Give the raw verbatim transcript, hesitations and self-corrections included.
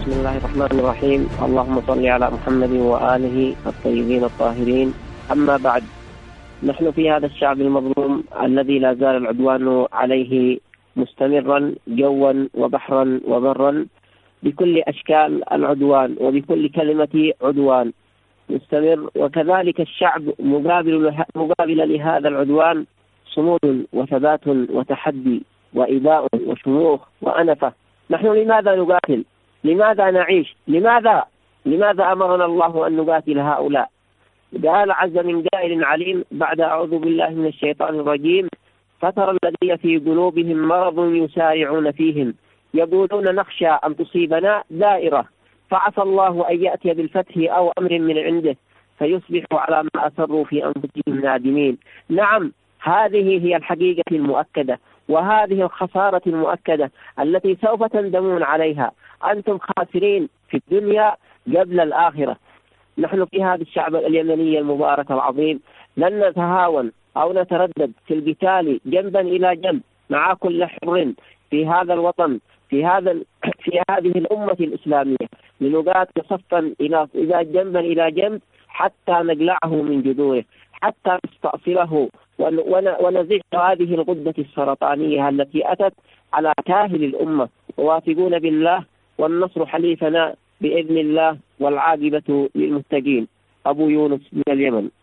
بسم الله الرحمن الرحيم. اللهم صل على محمد وآله الطيبين الطاهرين. أما بعد، نحن في هذا الشعب المظلوم الذي لا زال العدوان عليه مستمرا جوا وبحرا وبرا بكل أشكال العدوان وبكل كلمة عدوان مستمر، وكذلك الشعب مقابل مقابل لهذا العدوان صمود وثبات وتحدي وإباء وشموخ وأنفة. نحن لماذا نقاتل؟ لماذا نعيش؟ لماذا لماذا أمرنا الله أن نقاتل هؤلاء؟ قال عز من قائل عليم بعد أعوذ بالله من الشيطان الرجيم: فترى الذين في قلوبهم مرض يسارعون فيهم يقولون نخشى أن تصيبنا دائرة فعسى الله أن يأتي بالفتح أو أمر من عنده فيصبحوا على ما أسروا في أنفسهم نادمين. نعم، هذه هي الحقيقة المؤكدة، وهذه الخسارة المؤكدة التي سوف تندمون عليها. أنتم خاسرين في الدنيا قبل الآخرة. نحن في هذا الشعب اليمني المبارك العظيم لن نتهاون أو نتردد في القتال جنبا إلى جنب مع كل حر في هذا الوطن، في هذا في هذه الأمة الإسلامية، لنقاتل صفا إلى إذا جنبا إلى جنب حتى نقلعه من جذوره، حتى نستأصله ونزيح هذه الغدة السرطانية التي أتت على كاهل الأمة. واثقون بالله والنصر حليفنا بإذن الله والعاقبة للمتقين. أبو يونس من اليمن.